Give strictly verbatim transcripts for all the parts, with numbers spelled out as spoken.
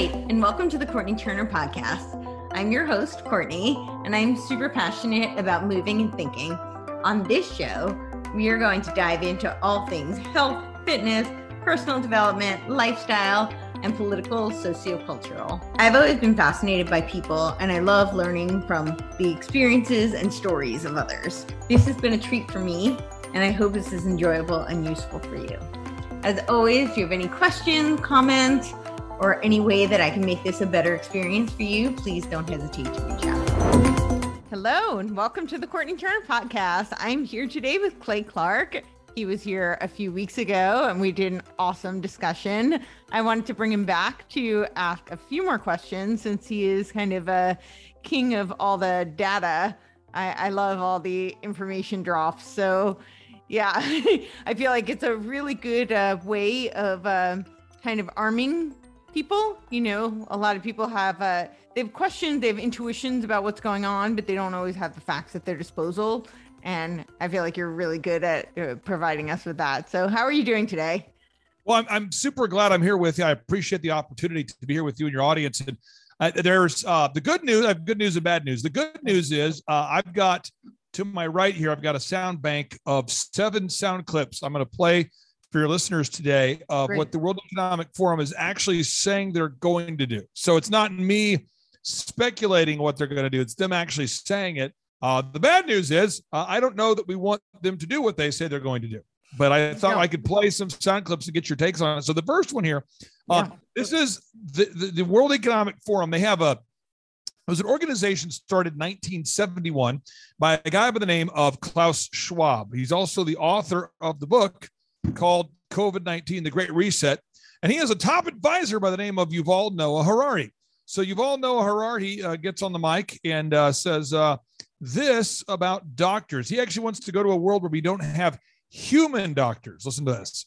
right, and welcome to the Courtney Turner podcast. I'm your host, Courtney, and I'm super passionate about moving and thinking. On this show, we are going to dive into all things health, fitness, personal development, lifestyle, and political sociocultural. I've always been fascinated by people, and I love learning from the experiences and stories of others. This has been a treat for me, and I hope this is enjoyable and useful for you. As always, if you have any questions, comments, or any way that I can make this a better experience for you, please don't hesitate to reach out. Hello, and welcome to the Courtney Turner podcast. I'm here today with Clay Clark. He was here a few weeks ago, and we did an awesome discussion. I wanted to bring him back to ask a few more questions since he is kind of a king of all the data. I, I love all the information drops. So yeah, I feel like it's a really good uh, way of uh, kind of arming people. You know, a lot of people have, uh, they have questions, they have intuitions about what's going on, but they don't always have the facts at their disposal. And I feel like you're really good at uh, providing us with that. So how are you doing today? Well, I'm, I'm super glad I'm here with you. I appreciate the opportunity to be here with you and your audience. And uh, there's uh, the good news. I have good news and bad news. The good news is uh, I've got to my right here, I've got a sound bank of seven sound clips I'm going to play for your listeners today of Great. What the World Economic Forum is actually saying they're going to do. So it's not me speculating what they're going to do. It's them actually saying it. Uh, the bad news is uh, I don't know that we want them to do what they say they're going to do, but I thought no. I could play some sound clips and get your takes on it. So the first one here, uh, yeah. this is the, the, the World Economic Forum. They have a, it was an organization started in nineteen seventy-one by a guy by the name of Klaus Schwab. He's also the author of the book called COVID nineteen, The Great Reset. And he has a top advisor by the name of Yuval Noah Harari. So Yuval Noah Harari uh, gets on the mic and uh, says uh, this about doctors. He actually wants to go to a world where we don't have human doctors. Listen to this.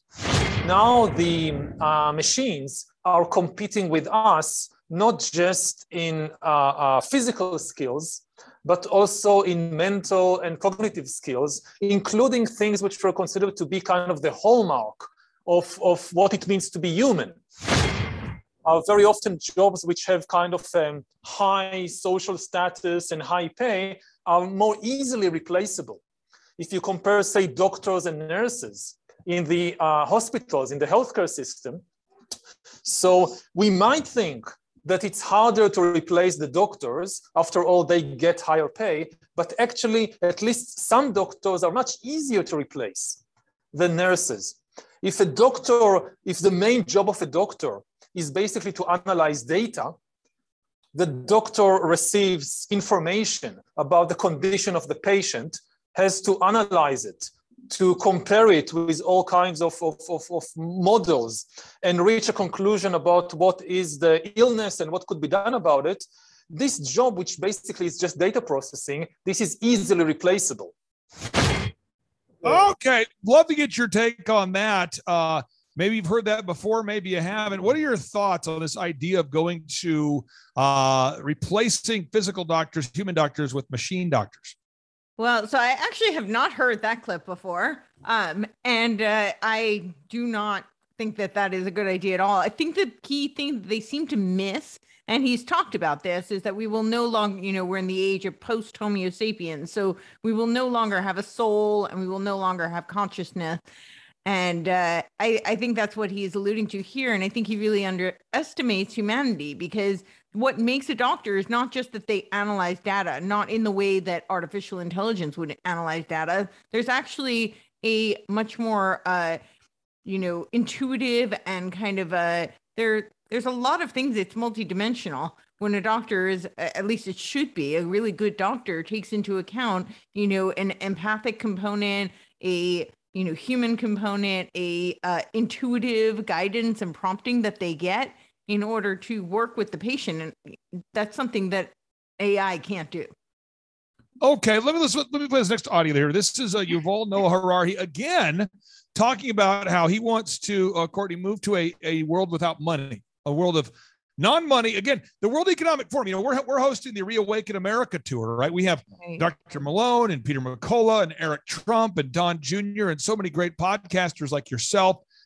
Now the uh, machines are competing with us, not just in uh, uh, physical skills, but also in mental and cognitive skills, including things which were considered to be kind of the hallmark of, of what it means to be human. Uh, very often jobs which have kind of um, high social status and high pay are more easily replaceable. If you compare, say, doctors and nurses in the uh, hospitals, in the healthcare system, so we might think that it's harder to replace the doctors. After all, they get higher pay, but actually, at least some doctors are much easier to replace than nurses. If a doctor, if the main job of a doctor is basically to analyze data, the doctor receives information about the condition of the patient, has to analyze it, to compare it with all kinds of, of, of, of models and reach a conclusion about what is the illness and what could be done about it. This job, which basically is just data processing, this is easily replaceable. Okay, love to get your take on that. Uh, maybe you've heard that before, maybe you haven't. What are your thoughts on this idea of going to uh, replacing physical doctors, human doctors with machine doctors? Well, so I actually have not heard that clip before. Um, and uh, I do not think that that is a good idea at all. I think the key thing that they seem to miss, and he's talked about this, is that we will no longer, you know, we're in the age of post Homo sapiens. So we will no longer have a soul and we will no longer have consciousness. And uh, I, I think that's what he's alluding to here. And I think he really underestimates humanity, because what makes a doctor is not just that they analyze data, not in the way that artificial intelligence would analyze data. There's actually a much more, uh, you know, intuitive and kind of a, there, there's a lot of things that's multidimensional. When a doctor is, at least it should be, a really good doctor takes into account, you know, an empathic component, a you know, human component, a uh, intuitive guidance and prompting that they get in order to work with the patient. And that's something that A I can't do. Okay, let me listen, let me play this next audio here. This is uh, Yuval Noah Harari again, talking about how he wants to, uh, Courtney, move to a, a world without money, a world of non-money. Again, the World Economic Forum, you know, we're, we're hosting the Reawaken America tour, right? We have right. Doctor Malone and Peter McCullough and Eric Trump and Don Junior and so many great podcasters like yourself.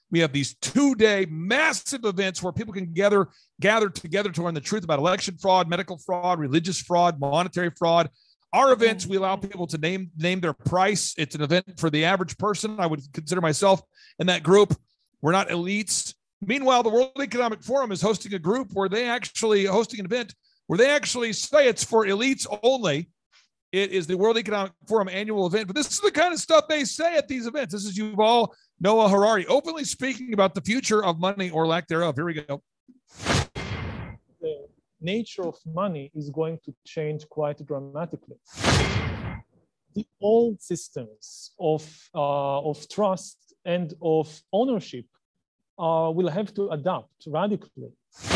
We have these two-day massive events where people can gather, gather together to learn the truth about election fraud, medical fraud, religious fraud, monetary fraud. Our events, we allow people to name, name their price. It's an event for the average person. I would consider myself in that group. We're not elites. Meanwhile, the World Economic Forum is hosting a group where they actually hosting an event where they actually say it's for elites only. It is the World Economic Forum annual event, but this is the kind of stuff they say at these events. This is Yuval Noah Harari openly speaking about the future of money or lack thereof. Here we go. The nature of money is going to change quite dramatically. The old systems of, uh, of trust and of ownership uh, will have to adapt radically.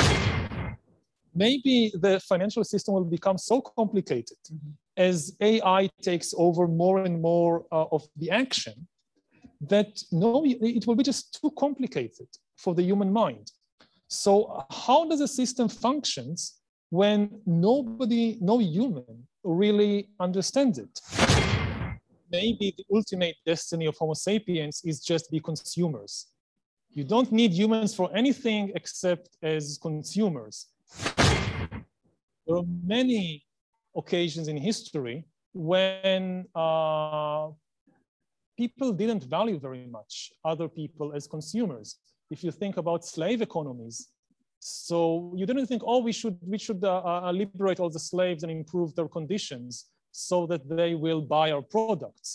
Maybe the financial system will become so complicated mm-hmm. as A I takes over more and more uh, of the action that no, it will be just too complicated for the human mind. So how does a system functions when nobody, no human really understands it? Maybe the ultimate destiny of Homo sapiens is just be consumers. You don't need humans for anything except as consumers. There are many occasions in history when uh, people didn't value very much other people as consumers. If you think about slave economies, so you didn't think, oh, we should, we should uh, uh, liberate all the slaves and improve their conditions so that they will buy our products.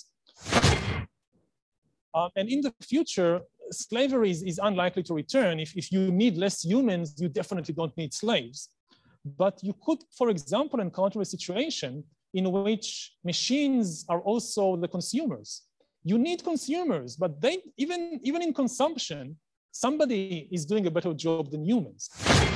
Um, and in the future, slavery is, is unlikely to return. If, if you need less humans, you definitely don't need slaves. But you could, for example, encounter a situation in which machines are also the consumers. You need consumers, but they, even, even in consumption, somebody is doing a better job than humans.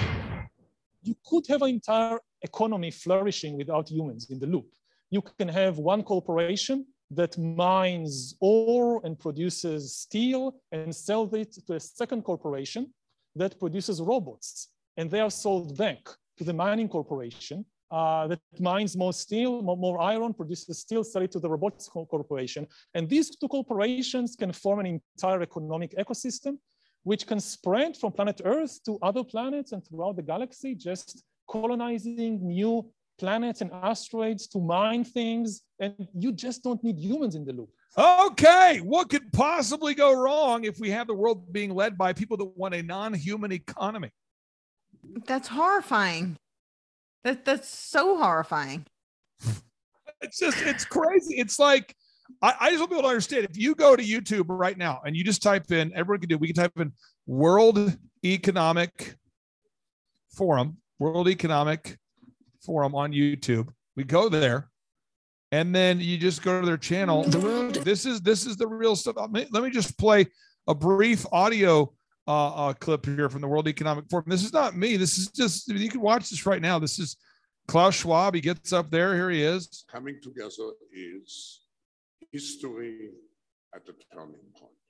You could have an entire economy flourishing without humans in the loop. You can have one corporation that mines ore and produces steel and sells it to a second corporation that produces robots. And they are sold back to the mining corporation uh, that mines more steel, more, more iron, produces steel, sell it to the robotics corporation. And these two corporations can form an entire economic ecosystem which can spread from planet Earth to other planets and throughout the galaxy, just colonizing new planets and asteroids to mine things. And you just don't need humans in the loop. Okay, what could possibly go wrong if we have the world being led by people that want a non-human economy? That's horrifying. That that's so horrifying. It's just, it's crazy. It's like, I, I just want people to understand, if you go to YouTube right now and you just type in, everyone can do, we can type in World Economic Forum, World Economic Forum on YouTube. We go there and then you just go to their channel. The world. This is, this is the real stuff. Let me just play a brief audio Uh, uh, clip here from the World Economic Forum. This is not me. This is just, you can watch this right now. This is Klaus Schwab. He gets up there. Here he is. Coming together is history at a turning point.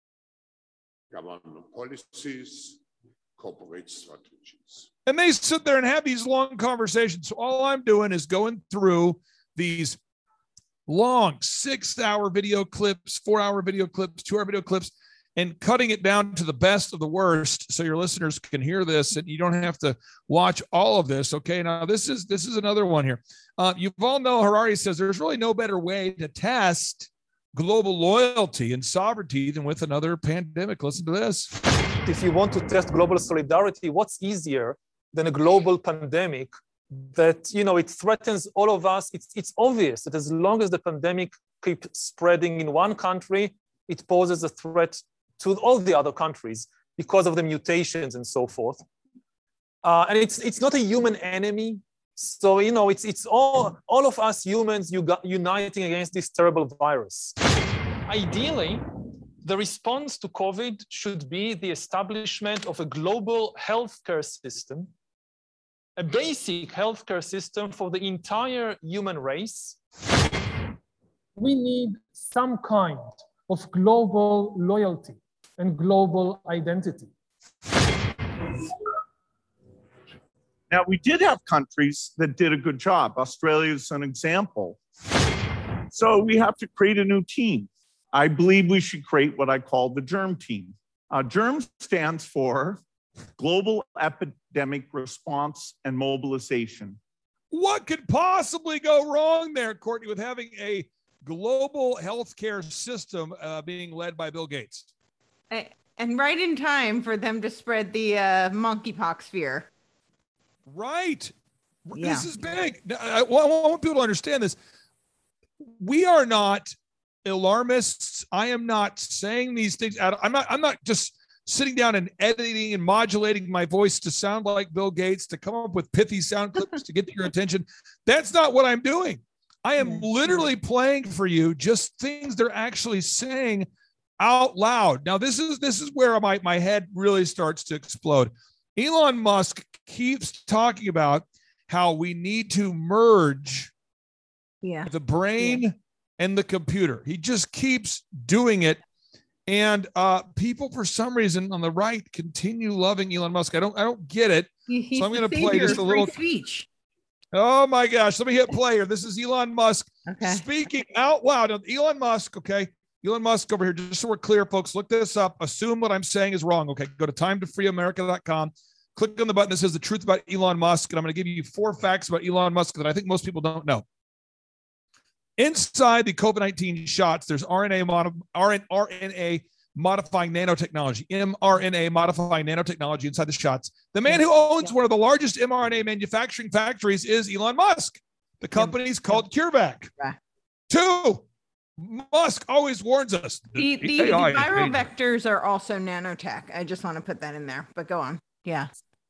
Government policies, corporate strategies. And they sit there and have these long conversations. So all I'm doing is going through these long six-hour video clips, four-hour video clips, two-hour video clips, and cutting it down to the best of the worst so your listeners can hear this and you don't have to watch all of this. Okay, now this is this is another one here. Uh, Yuval Noah Harari says there's really no better way to test global loyalty and sovereignty than with another pandemic. Listen to this. If you want to test global solidarity, what's easier than a global pandemic that, you know, it threatens all of us? It's, it's obvious that as long as the pandemic keeps spreading in one country, it poses a threat to all the other countries because of the mutations and so forth. Uh, and it's it's not a human enemy. So, you know, it's it's all, all of us humans you got uniting against this terrible virus. Ideally, the response to COVID should be the establishment of a global healthcare system, a basic healthcare system for the entire human race. We need some kind of global loyalty and global identity. Now, we did have countries that did a good job. Australia is an example. So we have to create a new team. I believe we should create what I call the germ team. Uh, GERM stands for Global Epidemic Response and Mobilization. What could possibly go wrong there, Courtney, with having a global healthcare system uh, being led by Bill Gates? I, and right in time for them to spread the uh, monkeypox fear. Right. Yeah. This is big. I, I want people to understand this. We are not alarmists. I am not saying these things. I'm not, I'm not just sitting down and editing and modulating my voice to sound like Bill Gates, to come up with pithy sound clips to get your attention. That's not what I'm doing. I am literally playing for you just things they're actually saying out loud. Now, this is this is where my, my head really starts to explode. Elon Musk keeps talking about how we need to merge yeah. the brain yeah. and the computer. He just keeps doing it. And uh, people, for some reason, on the right, continue loving Elon Musk. I don't, I don't get it. He's so I'm going to play just a free little speech. Oh my gosh! Let me hit play here. This is Elon Musk okay. speaking out loud. Elon Musk, okay, Elon Musk over here. Just so we're clear, folks, look this up. Assume what I'm saying is wrong. Okay, go to time to free america dot com. Click on the button that says the truth about Elon Musk, and I'm going to give you four facts about Elon Musk that I think most people don't know. Inside the COVID nineteen shots, there's R N A mod- R N A modifying nanotechnology, mRNA modifying nanotechnology inside the shots. The man who owns one of the largest mRNA manufacturing factories is Elon Musk. The company's called CureVac. Two, Musk always warns us. The, the, the viral vectors are also nanotech. I just want to put that in there, but go on. Yeah.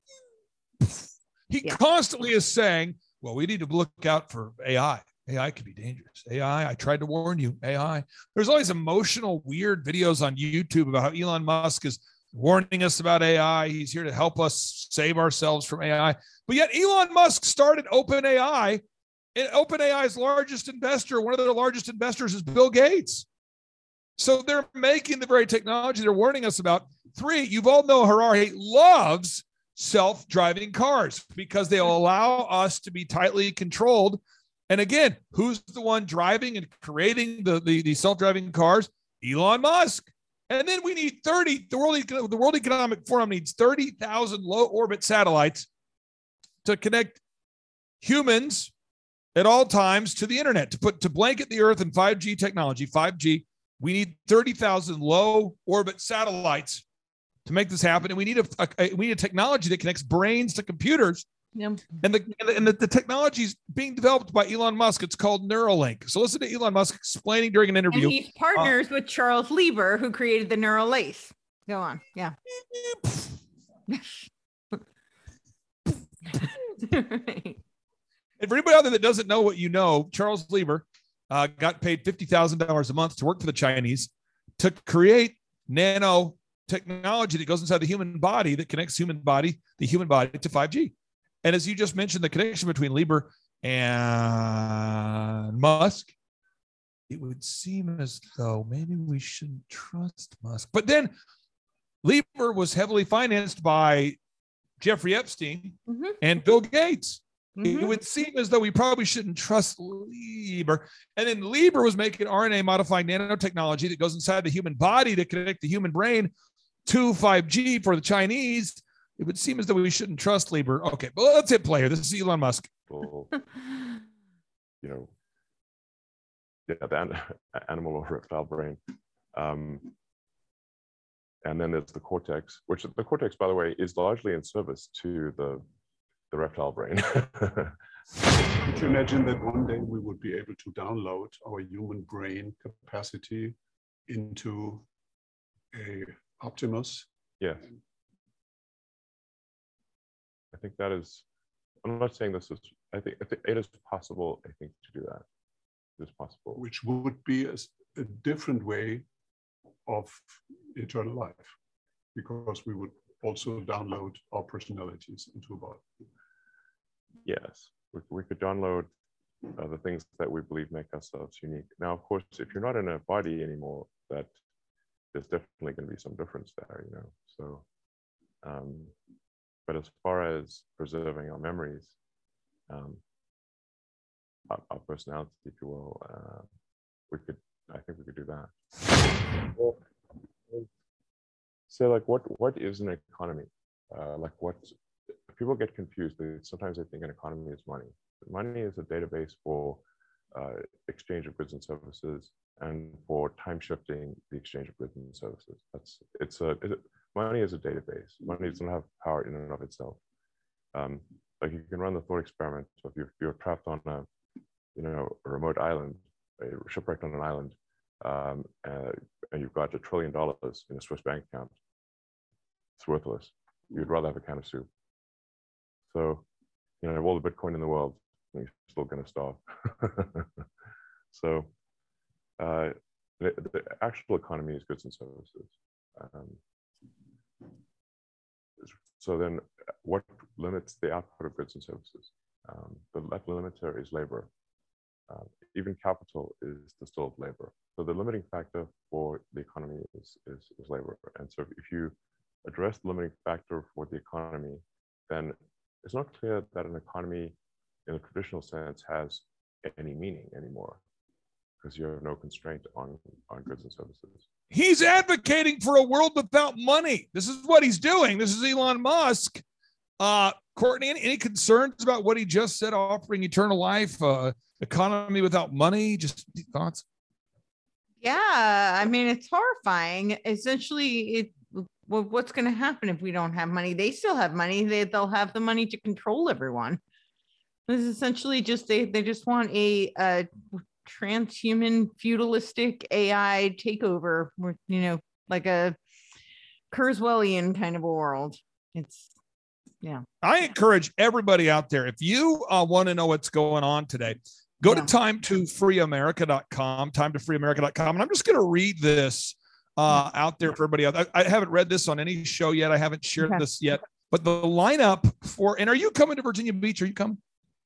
He yeah. constantly is saying, well, we need to look out for A I. A I could be dangerous. A I, I tried to warn you, A I. There's always emotional, weird videos on YouTube about how Elon Musk is warning us about A I. He's here to help us save ourselves from A I. But yet Elon Musk started OpenAI, and OpenAI's largest investor, one of their largest investors is Bill Gates. So they're making the very technology they're warning us about. Three, you've all know Harari loves self-driving cars because they'll allow us to be tightly controlled. And again, who's the one driving and creating the, the, the self-driving cars? Elon Musk. And then we need thirty, the World, the World Economic Forum needs thirty thousand low-orbit satellites to connect humans at all times to the internet, to put to blanket the Earth in five G technology, five G. We need thirty thousand low-orbit satellites to make this happen. And we need a, a, we need a technology that connects brains to computers. Yep. And, the, and, the, and the, the technology is being developed by Elon Musk. It's called Neuralink. So listen to Elon Musk explaining during an interview. And he's partners uh, with Charles Lieber, who created the neural lace. Go on. Yeah. And for anybody out there that doesn't know what you know, Charles Lieber uh, got paid fifty thousand dollars a month to work for the Chinese to create nanotechnology that goes inside the human body that connects human body, the human body to five G. And as you just mentioned, the connection between Lieber and Musk, it would seem as though maybe we shouldn't trust Musk. But then Lieber was heavily financed by Jeffrey Epstein mm-hmm. and Bill Gates. Mm-hmm. It would seem as though we probably shouldn't trust Lieber. And then Lieber was making R N A modifying nanotechnology that goes inside the human body to connect the human brain to five G for the Chinese. It would seem as though we shouldn't trust Lieber. Okay, but let's hit play here. This is Elon Musk. Well, you know, yeah, the an- animal or reptile brain. Um, and then there's the cortex, which the cortex, by the way, is largely in service to the, the reptile brain. Could you imagine that one day we would be able to download our human brain capacity into a Optimus? Yeah. I think that is, I'm not saying this is, I think, I think it is possible, I think, to do that. It is possible. Which would be a, a different way of eternal life, because we would also download our personalities into a body. Yes, we, we could download uh, the things that we believe make ourselves unique. Now, of course, if you're not in a body anymore, that there's definitely going to be some difference there, you know, so. Um, But as far as preserving our memories, um, our, our personality, if you will, uh, we could, I think we could do that. say like, what what is an economy? Uh, like what people get confused. They, sometimes they think an economy is money. Money is a database for uh, exchange of goods and services, and for time shifting the exchange of goods and services. That's it's a it, money is a database. Money doesn't have power in and of itself. Um, like you can run the thought experiment. So if you're, you're trapped on a you know a remote island, a shipwrecked on an island, um, uh, and you've got a trillion dollars in a Swiss bank account, it's worthless. You'd rather have a can of soup. So, you know, all the Bitcoin in the world, you're still going to starve. So, uh, the, the actual economy is goods and services. Um, so then, what limits the output of goods and services? Um, the limiter is labor. Uh, even capital is distilled labor. So the limiting factor for the economy is, is, is labor. And so if you address the limiting factor for the economy, then it's not clear that an economy in a traditional sense has any meaning anymore, because you have no constraint on, on goods and services. He's advocating for a world without money. This is what he's doing. This is Elon Musk. Uh, Courtney, any, any concerns about what he just said, offering eternal life, uh, economy without money? Just thoughts? Yeah, I mean, it's horrifying. Essentially, it well, what's going to happen if we don't have money? They still have money. They, they'll have the money to control everyone. This is essentially just, they, they just want a, a transhuman feudalistic A I takeover, where, you know, like a Kurzweilian kind of a world. It's, yeah. I encourage everybody out there, if you uh, want to know what's going on today, go yeah. to time to free america dot com, time to free america dot com. And I'm just going to read this uh, yeah. out there for everybody else. I, I haven't read this on any show yet. I haven't shared okay. this yet, but the lineup for, and are you coming to Virginia Beach? Are you coming?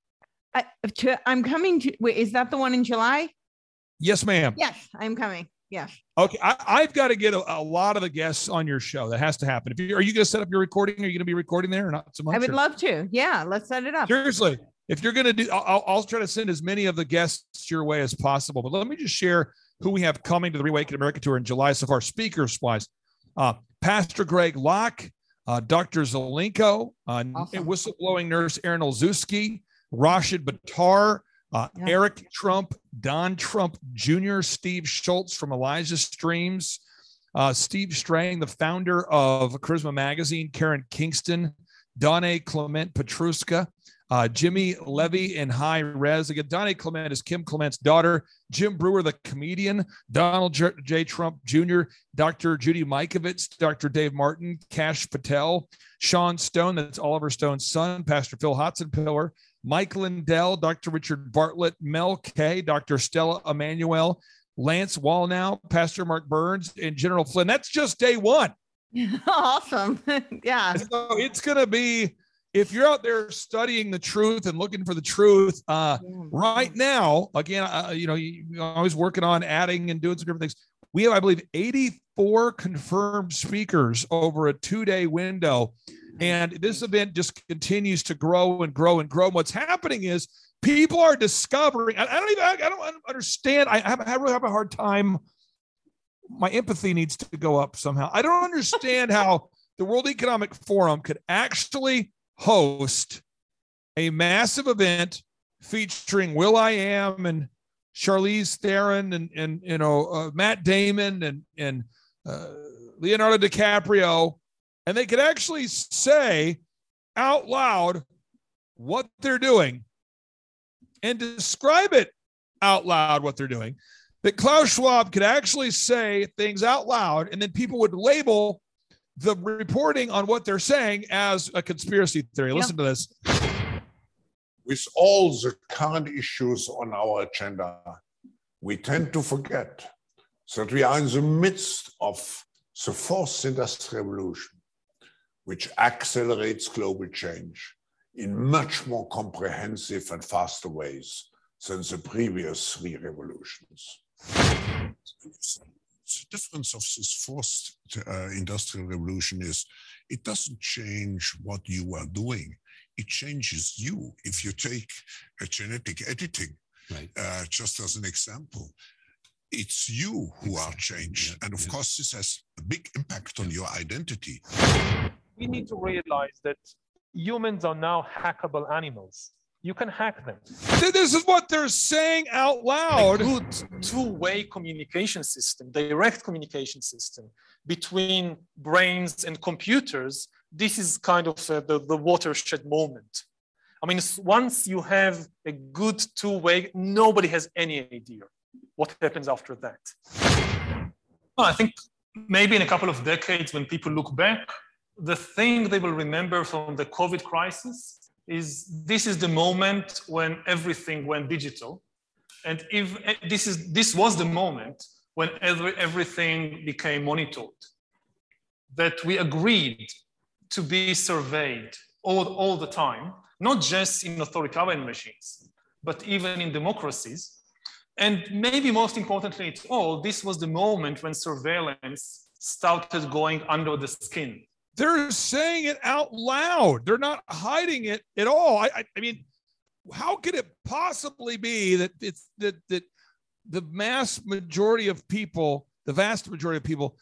I, to, I'm coming to, wait, is that the one in July? Yes, ma'am. Yes, I'm coming. Yes. Okay. I, I've got to get a, a lot of the guests on your show. That has to happen. If you are you going to set up your recording? Are you going to be recording there or not so much? I would or? love to. Yeah. Let's set it up. Seriously. If you're going to do, I'll, I'll try to send as many of the guests your way as possible, but let me just share who we have coming to the Reawaken America Tour in July so far. Speakers wise, uh, Pastor Greg Locke, uh, Doctor Zelenko, uh, awesome. Whistleblowing nurse Aaron Olszewski, Rashid Buttar, uh, yeah. Eric Trump, Don Trump Junior, Steve Schultz from Elijah Streams, uh, Steve Strang, the founder of Charisma Magazine, Karen Kingston, Donna Clement Petruska, uh, Jimmy Levy and High Res. Again, Donna Clement is Kim Clement's daughter, Jim Brewer, the comedian, Donald J. J. Trump Junior, Doctor Judy Mikovits, Doctor Dave Martin, Kash Patel, Sean Stone, that's Oliver Stone's son, Pastor Phil Hotzenpiller, Mike Lindell, Doctor Richard Bartlett, Mel K, Doctor Stella Emanuel, Lance Wallnow, Pastor Mark Burns, and General Flynn. That's just day one. Awesome. Yeah. So it's going to be, if you're out there studying the truth and looking for the truth, uh, yeah. right now, again, uh, you know, you, you're always working on adding and doing some different things. We have, I believe, eighty-four confirmed speakers over a two-day window. And this event just continues to grow and grow and grow. And what's happening is people are discovering, I, I don't even, I, I don't understand. I, have, I really have a hard time. My empathy needs to go up somehow. I don't understand how the World Economic Forum could actually host a massive event featuring Will.i.am and Charlize Theron and, and you know, uh, Matt Damon and, and uh, Leonardo DiCaprio, and they could actually say out loud what they're doing and describe it out loud what they're doing, that Klaus Schwab could actually say things out loud, and then people would label the reporting on what they're saying as a conspiracy theory. Yeah. Listen to this. With all the current issues on our agenda, we tend to forget that we are in the midst of the fourth industrial revolution, which accelerates global change in much more comprehensive and faster ways than the previous three revolutions. The difference of this fourth uh, industrial revolution is it doesn't change what you are doing. It changes you. If you take a genetic editing, right. uh, just as an example, it's you who are changed. And of course, this has a big impact on your identity. We need to realize that humans are now hackable animals. You can hack them. This is what they're saying out loud. A good two-way communication system, direct communication system between brains and computers, this is kind of uh, the, the watershed moment. I mean, once you have a good two-way, nobody has any idea what happens after that. Well, I think maybe in a couple of decades, when people look back, the thing they will remember from the COVID crisis is this is the moment when everything went digital. And if this is this was the moment when every, everything became monitored, that we agreed to be surveyed all, all the time, not just in authoritarian regimes, but even in democracies. And maybe most importantly at all, this was the moment when surveillance started going under the skin. They're saying it out loud. They're not hiding it at all. I, I, I mean, how could it possibly be that it's that that the mass majority of people, the vast majority of people,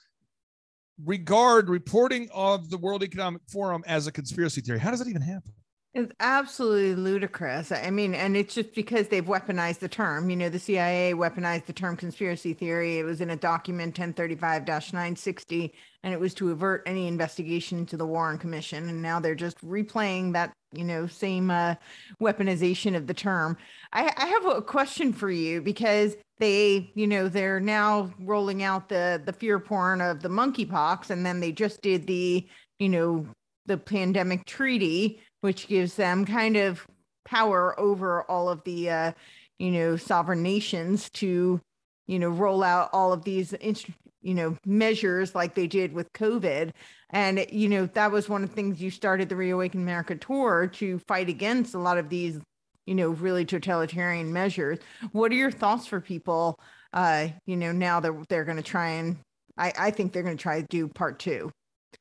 regard reporting of the World Economic Forum as a conspiracy theory? How does that even happen? It's absolutely ludicrous. I mean, and it's just because they've weaponized the term. You know, the C I A weaponized the term conspiracy theory. It was in a document ten thirty-five dash nine sixty, and it was to avert any investigation into the Warren Commission. And now they're just replaying that, you know, same uh, weaponization of the term. I, I have a question for you, because they, you know, they're now rolling out the the fear porn of the monkeypox, and then they just did the, you know, the pandemic treaty, which gives them kind of power over all of the, uh, you know, sovereign nations to, you know, roll out all of these, you know, measures like they did with COVID. And, you know, that was one of the things you started the Reawaken America tour to fight against a lot of these, you know, really totalitarian measures. What are your thoughts for people, uh, you know, now that they're going to try and, I, I think they're going to try to do part two.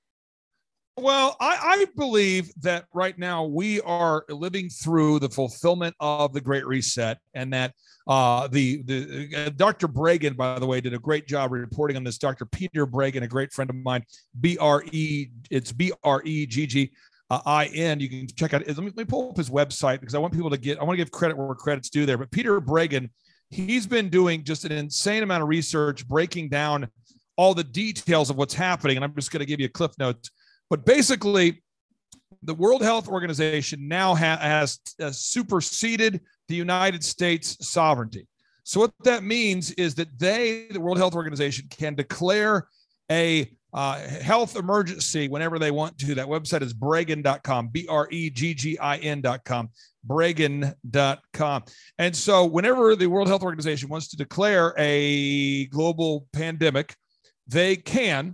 Well, I, I believe that right now we are living through the fulfillment of the Great Reset, and that uh, the the uh, Doctor Breggin, by the way, did a great job reporting on this. Doctor Peter Breggin, a great friend of mine, B R E, it's B R E G G I N. You can check out. Let me, let me pull up his website, because I want people to get. I want to give credit where credit's due there. But Peter Breggin, he's been doing just an insane amount of research, breaking down all the details of what's happening. And I'm just going to give you a cliff notes. But basically, the World Health Organization now ha- has uh, superseded the United States sovereignty. So what that means is that they, the World Health Organization, can declare a uh, health emergency whenever they want to. That website is breggin dot com, B R E G G I N dot com, breggin dot com. And so whenever the World Health Organization wants to declare a global pandemic, they can.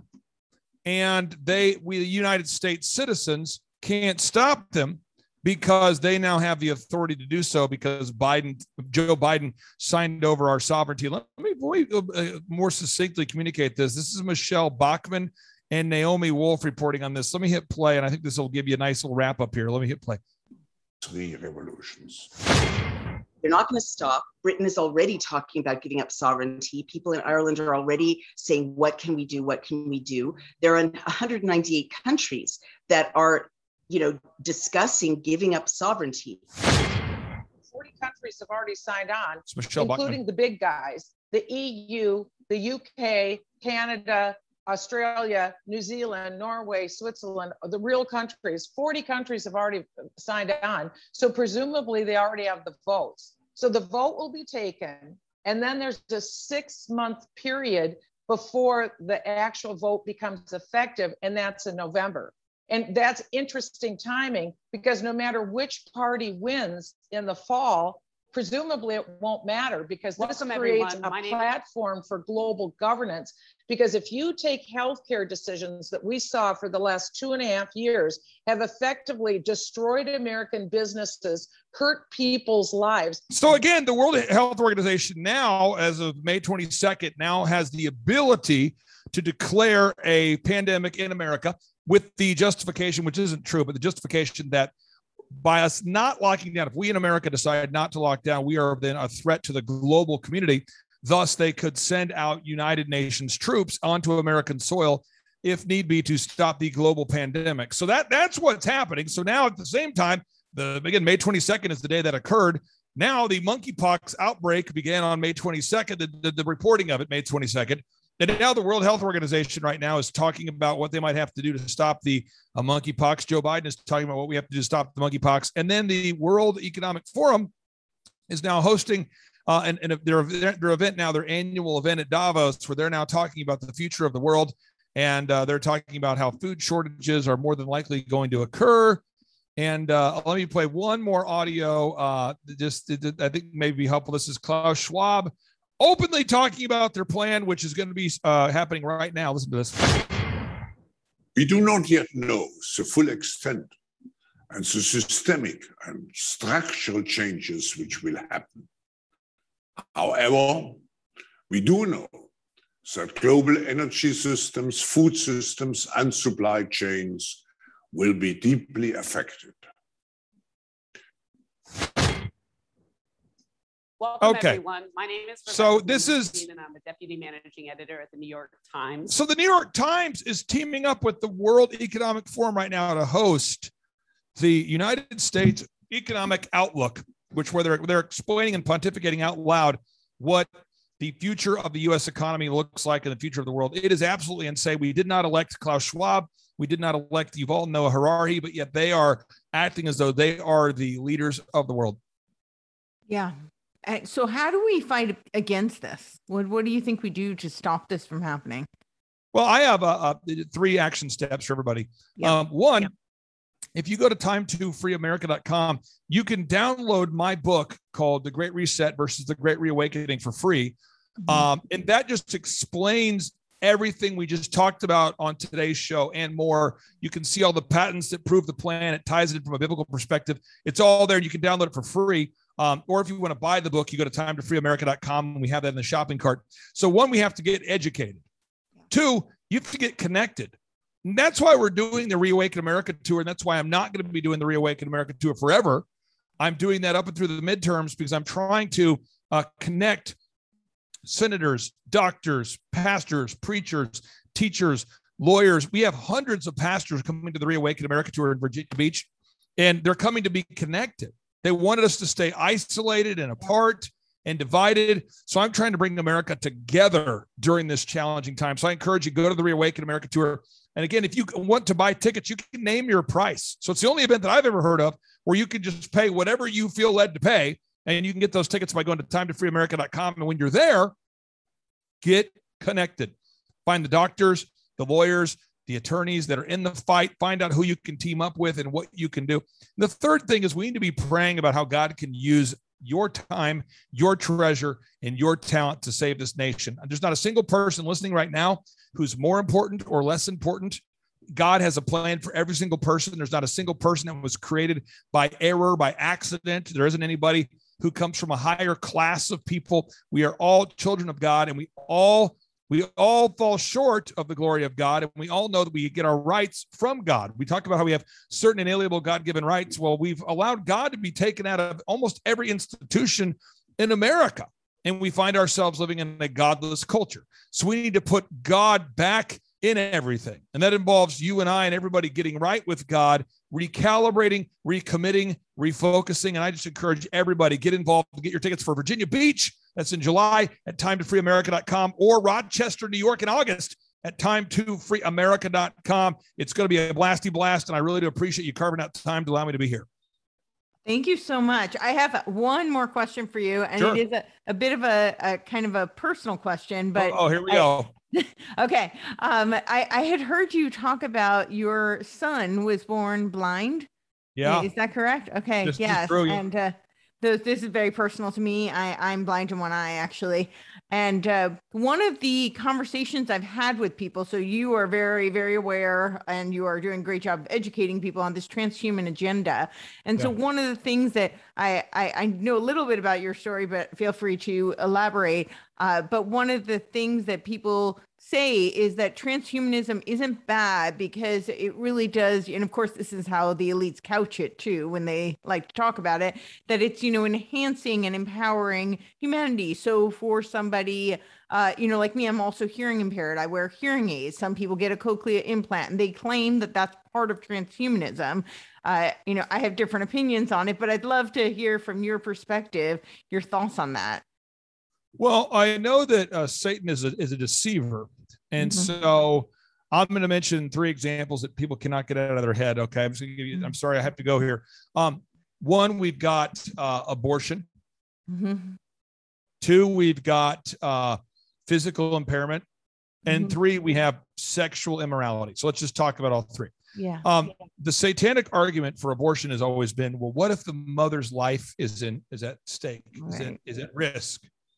And they, we, the United States citizens, can't stop them, because they now have the authority to do so, because Biden, Joe Biden signed over our sovereignty. Let me uh, more succinctly communicate this. This is Michelle Bachmann and Naomi Wolf reporting on this. Let me hit play, and I think this will give you a nice little wrap up here. Let me hit play. Three revolutions. They're not going to stop. Britain is already talking about giving up sovereignty. People in Ireland are already saying, what can we do? What can we do? There are one hundred ninety-eight countries that are, you know, discussing giving up sovereignty. forty countries have already signed on, including Bachmann. The big guys, the E U, the U K, Canada, Australia, New Zealand, Norway, Switzerland, the real countries. forty countries have already signed on. So presumably they already have the votes. So the vote will be taken, and then there's a six month period before the actual vote becomes effective, and that's in November. And that's interesting timing, because no matter which party wins in the fall, presumably it won't matter, because this Welcome, creates everyone. a My platform for global governance. Because if you take healthcare decisions that we saw for the last two and a half years have effectively destroyed American businesses, hurt people's lives. So again, the World Health Organization now, as of May twenty-second, now has the ability to declare a pandemic in America, with the justification, which isn't true, but the justification that by us not locking down, if we in America decide not to lock down, we are then a threat to the global community. Thus, they could send out United Nations troops onto American soil if need be to stop the global pandemic. So that that's what's happening. So now at the same time, the again, May twenty-second is the day that occurred. Now the monkeypox outbreak began on May twenty-second, the, the, the reporting of it May twenty-second. And now the World Health Organization right now is talking about what they might have to do to stop the uh, monkeypox. Joe Biden is talking about what we have to do to stop the monkeypox. And then the World Economic Forum is now hosting uh, and, and their, their event now, their annual event at Davos, where they're now talking about the future of the world. And uh, they're talking about how food shortages are more than likely going to occur. And uh, let me play one more audio. Uh, just I think may be helpful. This is Klaus Schwab openly talking about their plan, which is going to be uh, happening right now. Listen to this. We do not yet know the full extent and the systemic and structural changes which will happen. However, we do know that global energy systems, food systems, and supply chains will be deeply affected. Welcome, okay. everyone. My name is Rebecca so this is and I'm the deputy managing editor at the New York Times. So the New York Times is teaming up with the World Economic Forum right now to host the United States Economic Outlook, which where they're they're explaining and pontificating out loud what the future of the U S economy looks like in the future of the world. It is absolutely insane. We did not elect Klaus Schwab. We did not elect Yuval Noah Harari, but yet they are acting as though they are the leaders of the world. Yeah. Uh, so how do we fight against this? What What do you think we do to stop this from happening? Well, I have uh, uh, three action steps for everybody. Yeah. Um, one, yeah. if you go to time to free america dot com, you can download my book called The Great Reset versus The Great Reawakening for free. Mm-hmm. Um, and that just explains everything we just talked about on today's show and more. You can see all the patents that prove the plan. It ties it in from a biblical perspective. It's all there. You can download it for free. Um, or if you want to buy the book, you go to time to free america dot com and we have that in the shopping cart. So one, we have to get educated. Two, you have to get connected. And that's why we're doing the Reawaken America tour. And that's why I'm not going to be doing the Reawaken America tour forever. I'm doing that up and through the midterms because I'm trying to uh, connect senators, doctors, pastors, preachers, teachers, lawyers. We have hundreds of pastors coming to the Reawaken America tour in Virginia Beach, and they're coming to be connected. They wanted us to stay isolated and apart and divided. So I'm trying to bring America together during this challenging time. So I encourage you, go to the Reawaken America tour. And again, if you want to buy tickets, you can name your price. So it's the only event that I've ever heard of where you can just pay whatever you feel led to pay. And you can get those tickets by going to time to free america dot com. And when you're there, get connected. Find the doctors, the lawyers, the attorneys that are in the fight. Find out who you can team up with and what you can do. And the third thing is we need to be praying about how God can use your time, your treasure, and your talent to save this nation. There's not a single person listening right now who's more important or less important. God has a plan for every single person. There's not a single person that was created by error, by accident. There isn't anybody who comes from a higher class of people. We are all children of God, and we all we all fall short of the glory of God, and we all know that we get our rights from God. We talk about how we have certain inalienable God-given rights. Well, we've allowed God to be taken out of almost every institution in America, and we find ourselves living in a godless culture. So we need to put God back in everything, and that involves you and I and everybody getting right with God, recalibrating, recommitting, refocusing. And I just encourage everybody, get involved, get your tickets for Virginia Beach. That's in July at time to free america dot com, or Rochester, New York in August at time to free america dot com. It's going to be a blasty blast, and I really do appreciate you carving out time to allow me to be here. Thank you so much. I have one more question for you, and sure. It is a, a bit of a, a kind of a personal question, but oh, oh here we I, go. Okay. Um, I, I had heard you talk about your son was born blind. Yeah. Is that correct? Okay. This yes. Is true, yeah. And uh, th- this is very personal to me. I, I'm blind in one eye, actually. And uh, one of the conversations I've had with people, so you are very, very aware, and you are doing a great job of educating people on this transhuman agenda. And yeah. so one of the things that I, I, I know a little bit about your story, but feel free to elaborate. Uh, but one of the things that people say is that transhumanism isn't bad because it really does, and of course this is how the elites couch it too when they like to talk about it, that it's, you know, enhancing and empowering humanity. So for somebody, uh, you know, like me, I'm also hearing impaired. I wear hearing aids. Some people get a cochlea implant, and they claim that that's part of transhumanism. Uh, you know, I have different opinions on it, but I'd love to hear from your perspective, your thoughts on that. Well, I know that uh, Satan is a, is a deceiver. And mm-hmm. so I'm going to mention three examples that people cannot get out of their head. Okay. I'm just going to give you, I'm sorry, I have to go here. Um, one, we've got uh, abortion. Mm-hmm. Two, we've got uh, physical impairment. And mm-hmm. three, we have sexual immorality. So let's just talk about all three. Yeah. Um, the satanic argument for abortion has always been, well, what if the mother's life is in, is at stake, right. is, in, is at risk?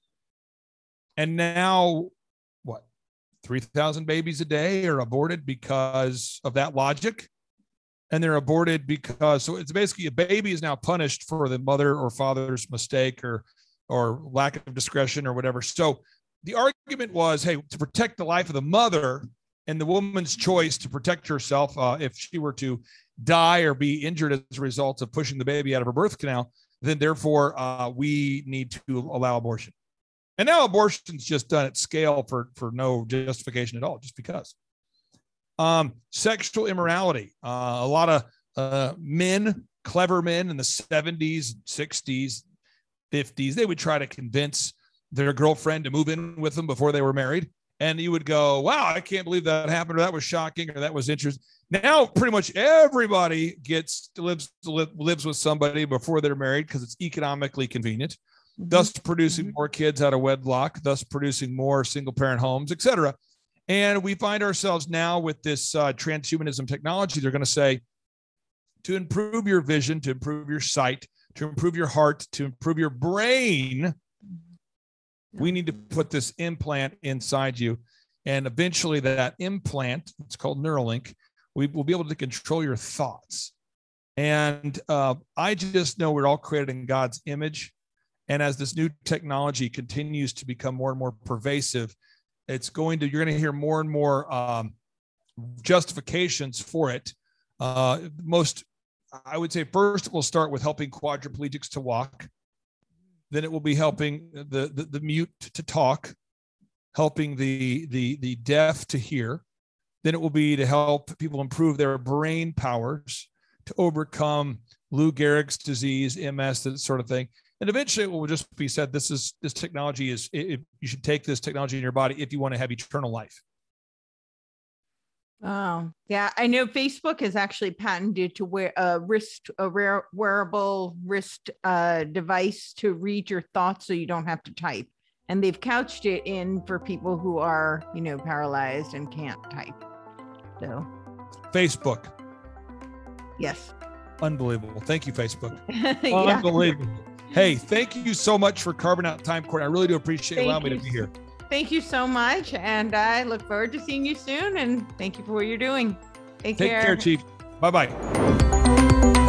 And now, what, three thousand babies a day are aborted because of that logic? And they're aborted because, so it's basically a baby is now punished for the mother or father's mistake or, or lack of discretion or whatever. So the argument was, hey, to protect the life of the mother and the woman's choice to protect herself uh, if she were to die or be injured as a result of pushing the baby out of her birth canal, then therefore uh, we need to allow abortion. And now abortion's just done at scale for, for no justification at all, just because. Um, sexual immorality. Uh, a lot of uh, men, clever men in the seventies, sixties, fifties, they would try to convince their girlfriend to move in with them before they were married. And you would go, wow, I can't believe that happened, or that was shocking, or that was interesting. Now, pretty much everybody gets lives lives with somebody before they're married because it's economically convenient. Mm-hmm. Thus producing more kids out of wedlock, thus producing more single parent homes, et cetera. And we find ourselves now with this uh, transhumanism technology. They're going to say, to improve your vision, to improve your sight, to improve your heart, to improve your brain, we need to put this implant inside you. And eventually that implant, it's called Neuralink, we will be able to control your thoughts. And uh, I just know we're all created in God's image. And as this new technology continues to become more and more pervasive, it's going to, you're going to hear more and more um, justifications for it. Uh, most, I would say first, we'll start with helping quadriplegics to walk. Then it will be helping the, the, the mute to talk, helping the, the, the deaf to hear. Then it will be to help people improve their brain powers to overcome Lou Gehrig's disease, M S, that sort of thing. And eventually it will just be said, this is, this technology is, it, you should take this technology in your body if you want to have eternal life. Oh, yeah. I know Facebook has actually patented to wear a wrist, a rare wearable wrist uh, device to read your thoughts so you don't have to type. And they've couched it in for people who are, you know, paralyzed and can't type. So Facebook. Yes. Unbelievable. Thank you, Facebook. Yeah. Unbelievable. Hey, thank you so much for carving out time, Courtney. I really do appreciate Thank allowing me you. to be here. Thank you so much. And I look forward to seeing you soon. And thank you for what you're doing. Take, Take care. care, Chief. Bye-bye.